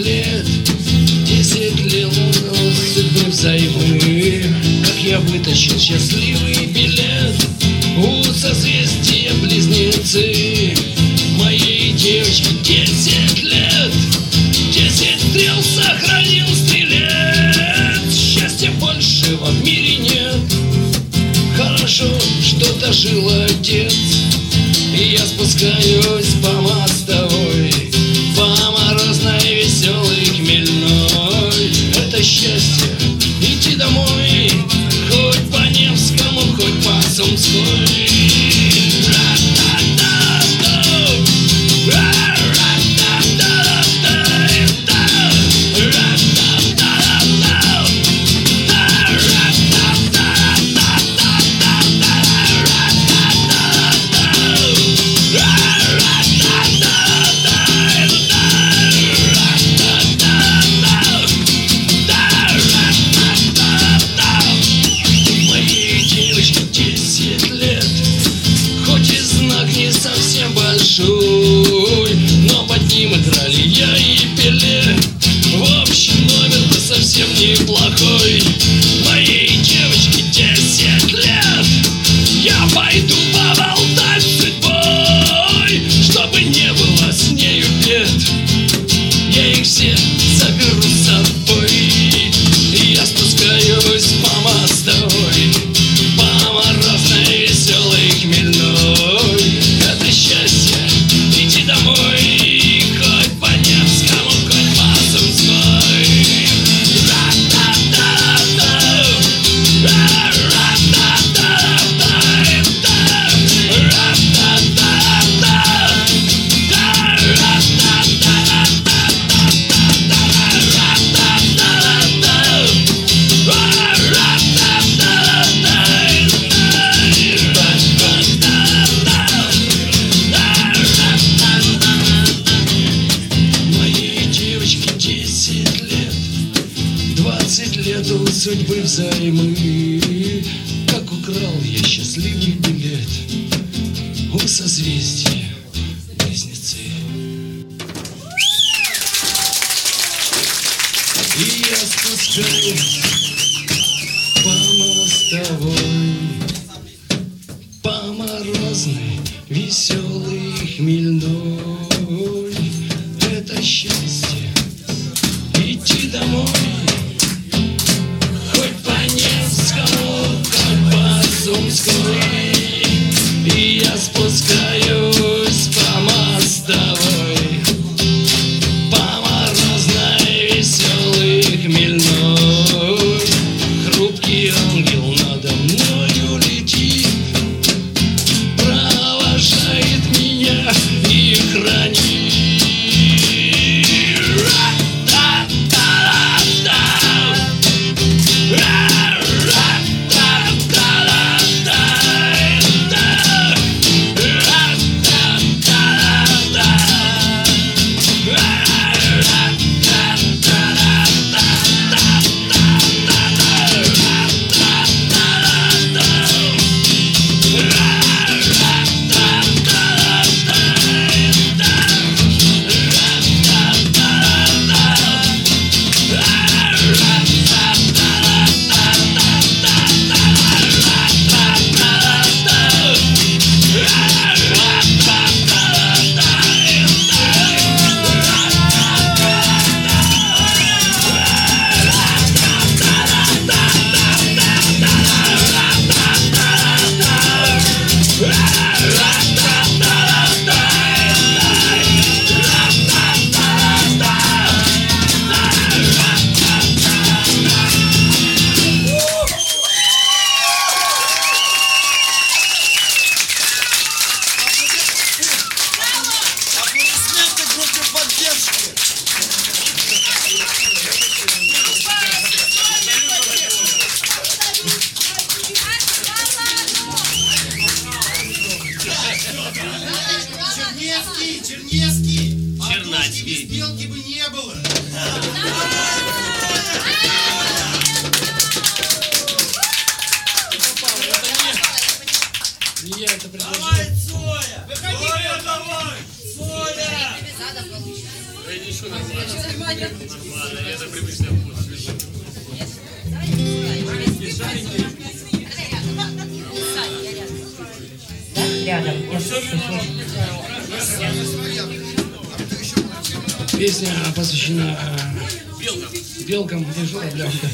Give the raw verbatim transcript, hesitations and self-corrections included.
лет, десять лет судьбы взаймы. Как я вытащил счастливый билет у созвездия Близнецы. Моей девочке десять лет, десять стрел сохранил стрелец. Счастья большего в мире нет. Хорошо, что дожил отец. И я спускаюсь по мостовой, по морозной, веселой, хмельной. Это счастье идти домой, хоть по Невскому, хоть по Сумской. Совсем большой, но под ним играли я и Пеле. В общем, номер-то совсем неплохой. Моей девочке десять лет. Я пойду поболтать с судьбой, чтобы не было с нею бед. Я их все заберу с собой. И я спускаюсь по мостовой, по морозной, веселой, хмельной. Счастье идти домой, хоть по Невскому, хоть по Сумской. Двадцать лет у судьбы взаймы. Как украл я счастливый билет у созвездия Близнецы. И я спускаюсь по мостовой, по морозной, веселой, хмельной. Это счастье идти домой, Сумской. И я спускаюсь по мостовой, по морозной, веселой, хмельной. Хрупкий ангел надо мною летит, провожает меня и хранит. Чернецкий, Чернецкий, Чернацкий. Без белки бы не было. Я это предложил. Давай, Соя! Выходи, Соя, давай! Соя! Да ничего, нормально. Нормально, это привычный вкус. Рядом. Песня посвящена белкам и журавлям.